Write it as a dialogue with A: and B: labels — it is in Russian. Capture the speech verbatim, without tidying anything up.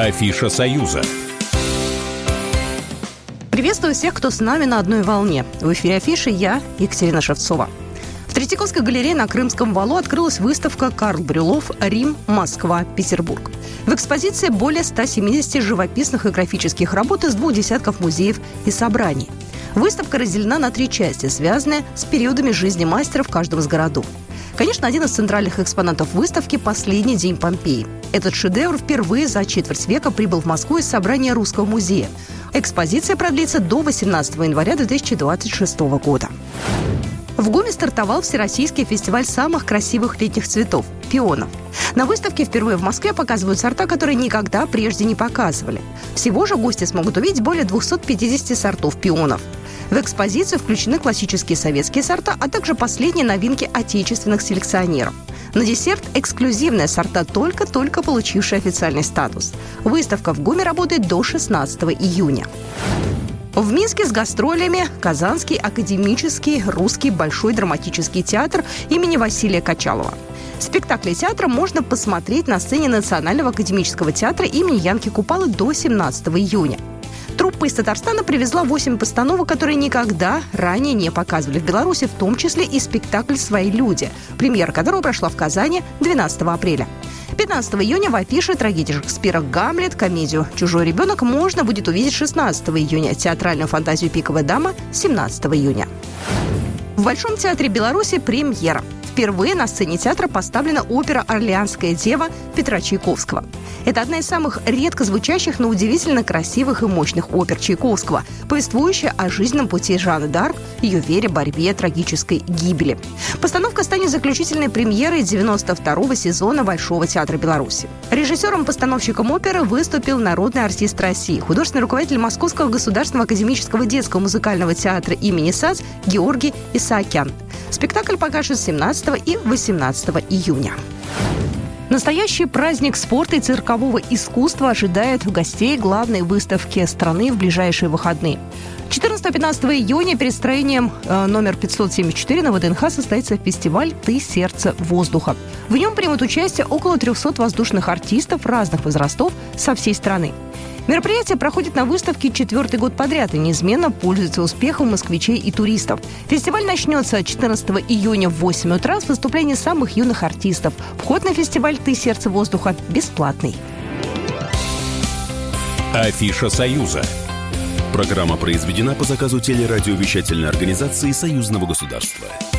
A: Афиша Союза.
B: Приветствую всех, кто с нами на одной волне. В эфире Афиши я, Екатерина Шевцова. В Третьяковской галерее на Крымском валу открылась выставка «Карл Брюллов. Рим, Москва, Петербург». В экспозиции более ста семидесяти живописных и графических работ из двух десятков музеев и собраний. Выставка разделена на три части, связанные с периодами жизни мастера в каждом из городов. Конечно, один из центральных экспонатов выставки – «Последний день Помпеи». Этот шедевр впервые за четверть века прибыл в Москву из собрания Русского музея. Экспозиция продлится до восемнадцатого января две тысячи двадцать шестого года. В ГУМе стартовал Всероссийский фестиваль самых красивых летних цветов – пионов. На выставке впервые в Москве показывают сорта, которые никогда прежде не показывали. Всего же гости смогут увидеть более двухсот пятидесяти сортов пионов. В экспозицию включены классические советские сорта, а также последние новинки отечественных селекционеров. На десерт – эксклюзивные сорта, только-только получившие официальный статус. Выставка в ГУМе работает до шестнадцатого июня. В Минске с гастролями Казанский академический русский большой драматический театр имени Василия Качалова. Спектакли театра можно посмотреть на сцене Национального академического театра имени Янки Купалы до семнадцатого июня. Труппа из Татарстана привезла восемь постановок, которые никогда ранее не показывали в Беларуси, в том числе и спектакль «Свои люди», премьера которого прошла в Казани двенадцатого апреля. пятнадцатого июня в афише трагедия Шекспира «Гамлет», комедию «Чужой ребенок» можно будет увидеть шестнадцатого июня, театральную фантазию «Пиковая дама» семнадцатого июня. В Большом театре Беларуси премьера. Впервые на сцене театра поставлена опера «Орлеанская дева» Петра Чайковского. Это одна из самых редко звучащих, но удивительно красивых и мощных опер Чайковского, повествующая о жизненном пути Жанны д'Арк, ее вере, борьбе, трагической гибели. Постановка станет заключительной премьерой девяносто второго сезона Большого театра Беларуси. Режиссером-постановщиком оперы выступил народный артист России, художественный руководитель Московского государственного академического детского музыкального театра имени САЦ Георгий Исаакян. Спектакль покажут семнадцатого и восемнадцатого июня. Настоящий праздник спорта и циркового искусства ожидает гостей главной выставки страны в ближайшие выходные. четырнадцатого-пятнадцатого июня перед строением э, номер пятьсот семьдесят четыре на ВДНХ состоится фестиваль «Ты – сердце воздуха». В нем примут участие около трехсот воздушных артистов разных возрастов со всей страны. Мероприятие проходит на выставке четвертый год подряд и неизменно пользуется успехом москвичей и туристов. Фестиваль начнется четырнадцатого июня в восемь утра с выступлений самых юных артистов. Вход на фестиваль «Ты – сердце воздуха» бесплатный.
A: Афиша Союза. Программа произведена по заказу телерадиовещательной организации Союзного государства.